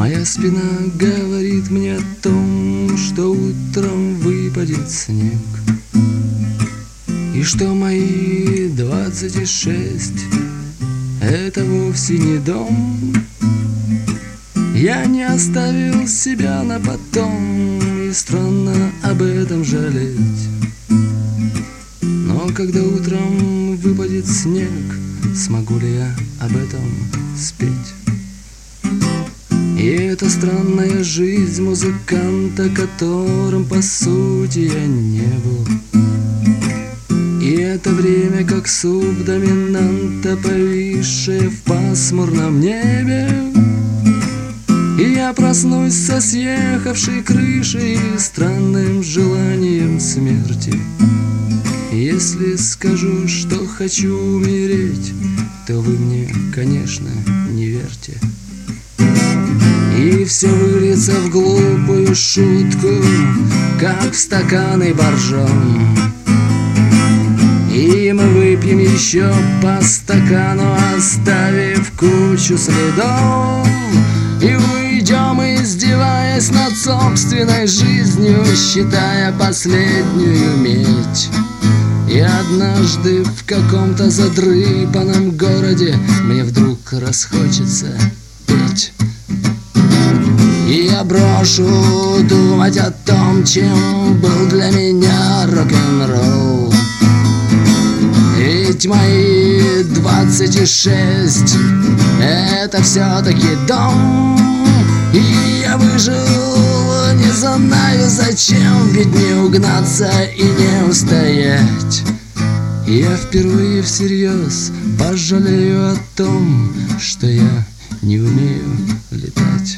Моя спина говорит мне о том, что утром выпадет снег, и что мои 26 — это вовсе не дом. Я не оставил себя на потом, и странно об этом жалеть. Но когда утром выпадет снег, смогу ли я об этом спеть? И это странная жизнь музыканта, которым по сути я не был. И это время как субдоминанта, повисшее в пасмурном небе. И я проснусь со съехавшей крышей и странным желанием смерти. Если скажу, что хочу умереть, то вы мне, конечно, не верьте. И все выльется в глупую шутку, как в стаканы боржом. И мы выпьем еще по стакану, оставив кучу следов. И уйдем, издеваясь над собственной жизнью, считая последнюю медь. И однажды в каком-то задрыпанном городе мне вдруг расхочется петь. И я брошу думать о том, чем был для меня рок-н-ролл. Ведь мои 26 — это все-таки дом. И я выжил, не знаю зачем, ведь не угнаться и не устоять. И я впервые всерьез пожалею о том, что я не умею летать.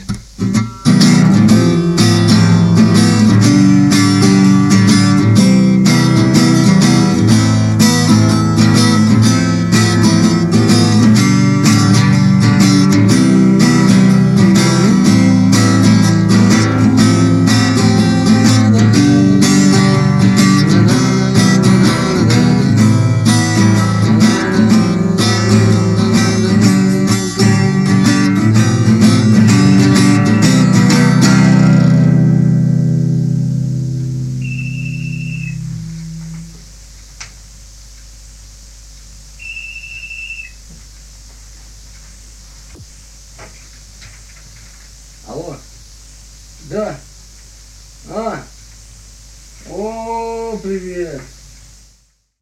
Алло. Да. О, привет.